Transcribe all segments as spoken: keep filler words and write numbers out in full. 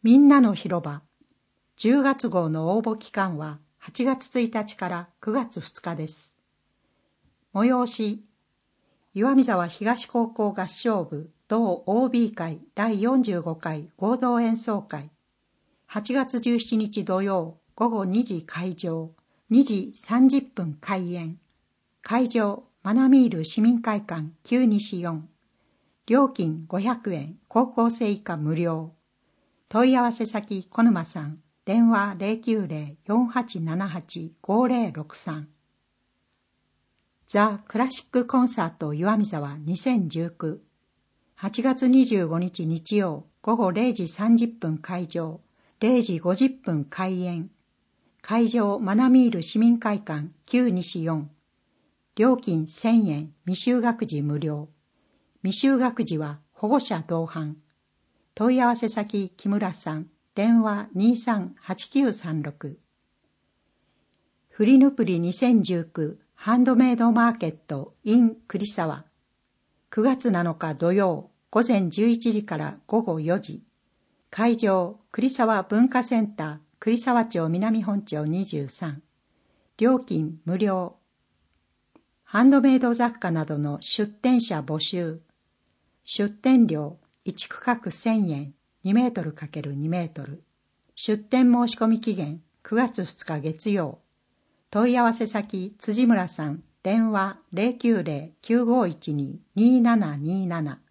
みんなの広場じゅうがつ号の応募期間ははちがつついたちからくがつふつかです。催し、岩見沢東高校合唱部同 オービー 会だいよんじゅうごかい合同演奏会。はちがつじゅうしちにち土曜ごごにじ会場、にじさんじゅっぷん開演。会場、マナミール市民会館きゅうにしよん。料金ごひゃくえん、高校生以下無料。問い合わせ先小沼さん、電話 ゼロきゅうゼロ よんはちななはち ごゼロろくさん。ザ・クラシックコンサート岩見沢にせんじゅうきゅう。はちがつにじゅうごにち日曜ごごれいじさんじゅっぷん会場、れいじごじゅっぷん開演。会場マナミール市民会館きゅうにしよん。料金せんえん、未就学児無料。未就学児は保護者同伴。問い合わせ先木村さん、電話 にさんはちきゅうさんろく。フリヌプリにせんじゅうきゅうハンドメイドマーケット in 栗沢。くがつなのか土曜午前じゅういちじからごごよじ。会場栗沢文化センター栗沢町南本町にじゅうさん。料金無料。ハンドメイド雑貨などの出店者募集。出店料いちくかくせんえん、にメートル×にメートル。出店申し込み期限くがつふつか月曜。問い合わせ先辻村さん、電話 ゼロきゅうゼロ きゅうごいちに にななになな。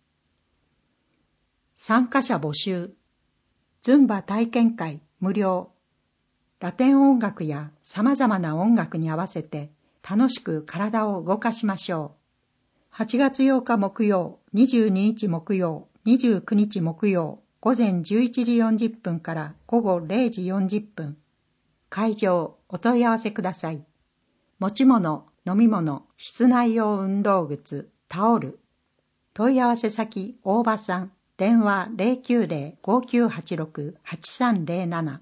参加者募集。ズンバ体験会無料。ラテン音楽や様々な音楽に合わせて楽しく体を動かしましょう。はちがつようか木曜、にじゅうににち木曜、にじゅうくにち木曜、午前じゅういちじよんじゅっぷんからごごれいじよんじゅっぷん。会場、お問い合わせください。持ち物、飲み物、室内用運動靴、タオル。問い合わせ先、大場さん、電話 ゼロきゅうゼロ ごきゅうはちろく はちさんゼロなな。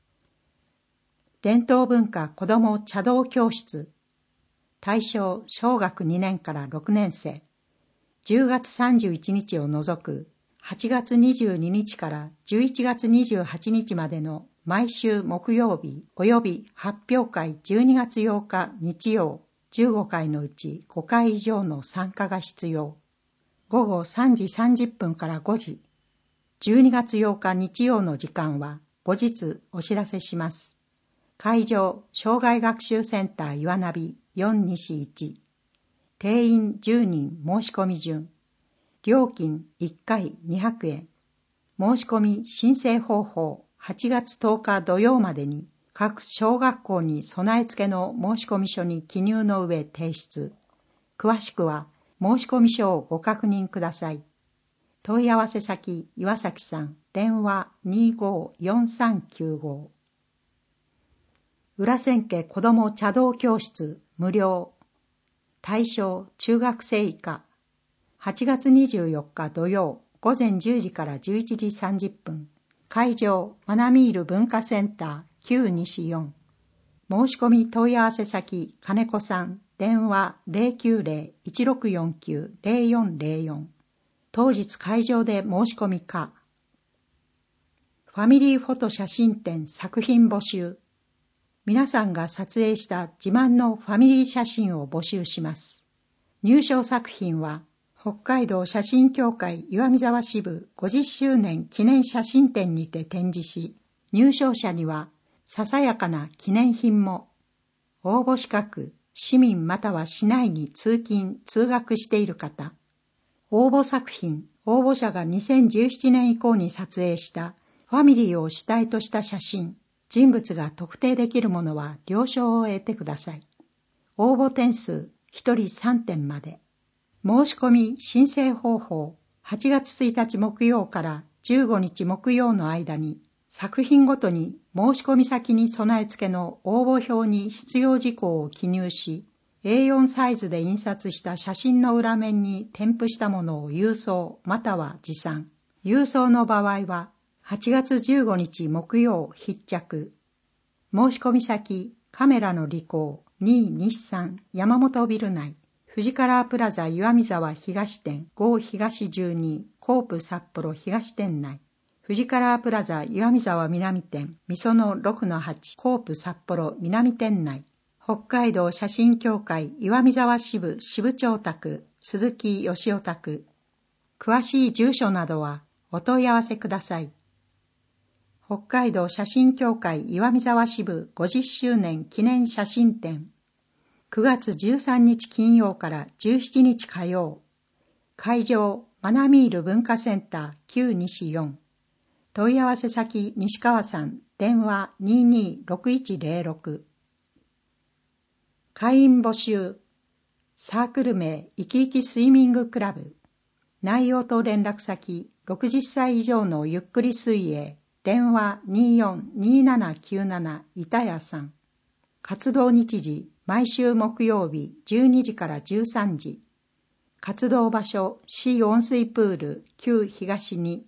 伝統文化子ども茶道教室。対象小学にねんからろくねんせい。じゅうがつさんじゅういちにちを除くはちがつにじゅうににちからじゅういちがつにじゅうはちにちまでの毎週木曜日及び発表会じゅうにがつようか日曜じゅうごかいのうちごかい以上の参加が必要。ごごさんじさんじゅっぷんからごじ。じゅうにがつようか日曜の時間は後日お知らせします。会場、障害学習センター岩ナビよんにしいち。定員じゅうにん申し込み順。料金いっかいにひゃくえん。申し込み申請方法はちがつとおか土曜までに各小学校に備え付けの申し込み書に記入の上提出。詳しくは申し込み書をご確認ください。問い合わせ先岩崎さん、電話 にごよんさんきゅうご。裏千家子ども茶道教室無料。対象中学生以下。はちがつにじゅうよっか土曜午前じゅうじからじゅういちじさんじゅっぷん。会場マナミール文化センターきゅうにしよん。申し込み問い合わせ先金子さん、電話 ゼロきゅうゼロ いちろくよんきゅう ゼロよんゼロよん。当日会場で申し込みか。ファミリーフォト写真展作品募集。皆さんが撮影した自慢のファミリー写真を募集します。入賞作品は北海道写真協会岩見沢支部ごじゅっしゅうねん記念写真展にて展示し、入賞者にはささやかな記念品も。応募資格、市民または市内に通勤・通学している方。応募作品、応募者がにせんじゅうななねん以降に撮影したファミリーを主体とした写真、人物が特定できるものは了承を得てください。応募点数ひとりさんてんまで。申し込み申請方法はちがつついたち木曜からじゅうごにち木曜の間に作品ごとに申し込み先に備え付けの応募表に必要事項を記入し、エーよん サイズで印刷した写真の裏面に添付したものを郵送または持参。郵送の場合ははちがつじゅうごにち木曜必着。申し込み先カメラのリコーに日産山本ビル内富士カラープラザ岩見沢東店ご東じゅうにコープ札幌東店内富士カラープラザ岩見沢南店、みそのろくのはち、コープ札幌南店内、北海道写真協会岩見沢支部支部長宅、鈴木義夫宅。詳しい住所などはお問い合わせください。北海道写真協会岩見沢支部ごじゅっしゅうねん記念写真展。くがつじゅうさんにち金曜からじゅうしちにち火曜。会場、マナミール文化センター旧西よん。問い合わせ先西川さん、電話 にーにーろくいちゼロろく。会員募集。サークル名、いきいきスイミングクラブ。内容と連絡先、ろくじゅっさい以上のゆっくり水泳。電話 にーよんにーななきゅうなな 板谷さん。活動日時、毎週木曜日じゅうにじからじゅうさんじ。活動場所、市温水プール旧東に。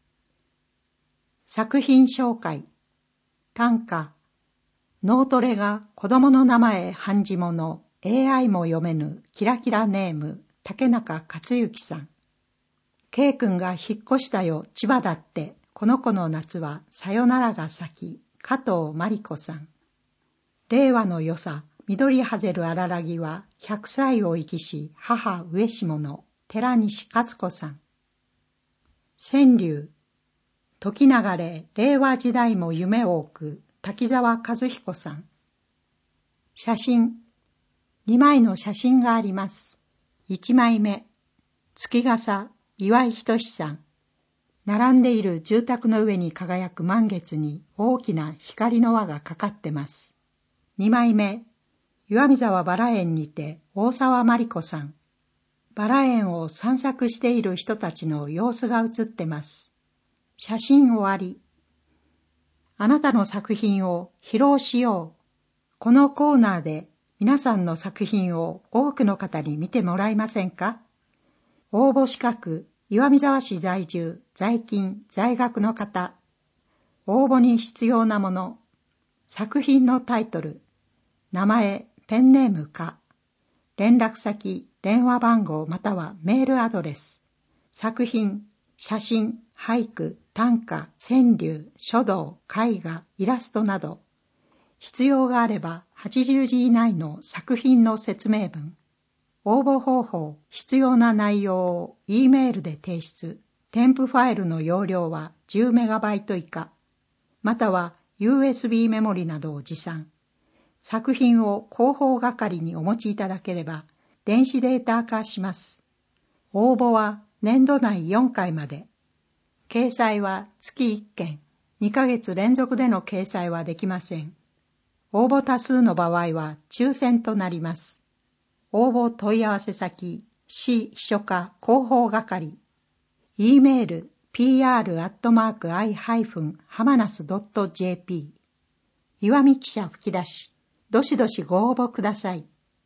作品紹介。短歌。脳トレが子供の名前漢字もの エーアイ も読めぬキラキラネーム竹中克之さん。K 君が引っ越したよ千葉だってこの子の夏はさよならが先加藤真理子さん。令和の良さ緑はぜるあららぎはひゃくさいを生きし母上下の寺西勝子さん。川柳。時流れ令和時代も夢多く滝沢和彦さん。写真。にまいの写真があります。いちまいめ。月笠岩井仁さん。並んでいる住宅の上に輝く満月に大きな光の輪がかかってます。にまいめ。岩見沢バラ園にて大沢真理子さん。バラ園を散策している人たちの様子が写ってます。写真終わり。あなたの作品を披露しよう。このコーナーで皆さんの作品を多くの方に見てもらえませんか？応募資格、岩見沢市在住、在勤、在学の方。応募に必要なもの。作品のタイトル。名前、ペンネームか。連絡先、電話番号またはメールアドレス。作品、写真、俳句、短歌、川柳、書道、絵画、イラストなど、必要があればはちじゅうじ以内の作品の説明文。応募方法、必要な内容を E メールで提出。添付ファイルの容量は じゅうメガバイト 以下。または ユーエスビー メモリなどを持参。作品を広報係にお持ちいただければ、電子データ化します。応募は年度内よんかいまで。掲載は月いっけん、にかげつ連続での掲載はできません。応募多数の場合は抽選となります。応募問い合わせ先、市秘書課広報係。E メール、ピーアール アットマーク アイ ハイフン ハマナス ドット ジェーピー。岩見記者吹き出し、どしどしご応募ください。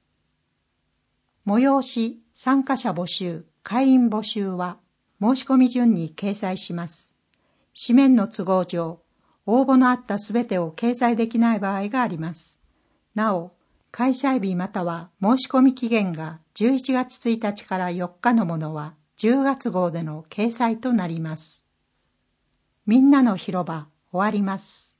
催し、参加者募集、会員募集は、申し込み順に掲載します。紙面の都合上、応募のあったすべてを掲載できない場合があります。なお、開催日または申し込み期限がじゅういちがつついたちからよっかのものはじゅうがつ号での掲載となります。みんなの広場終わります。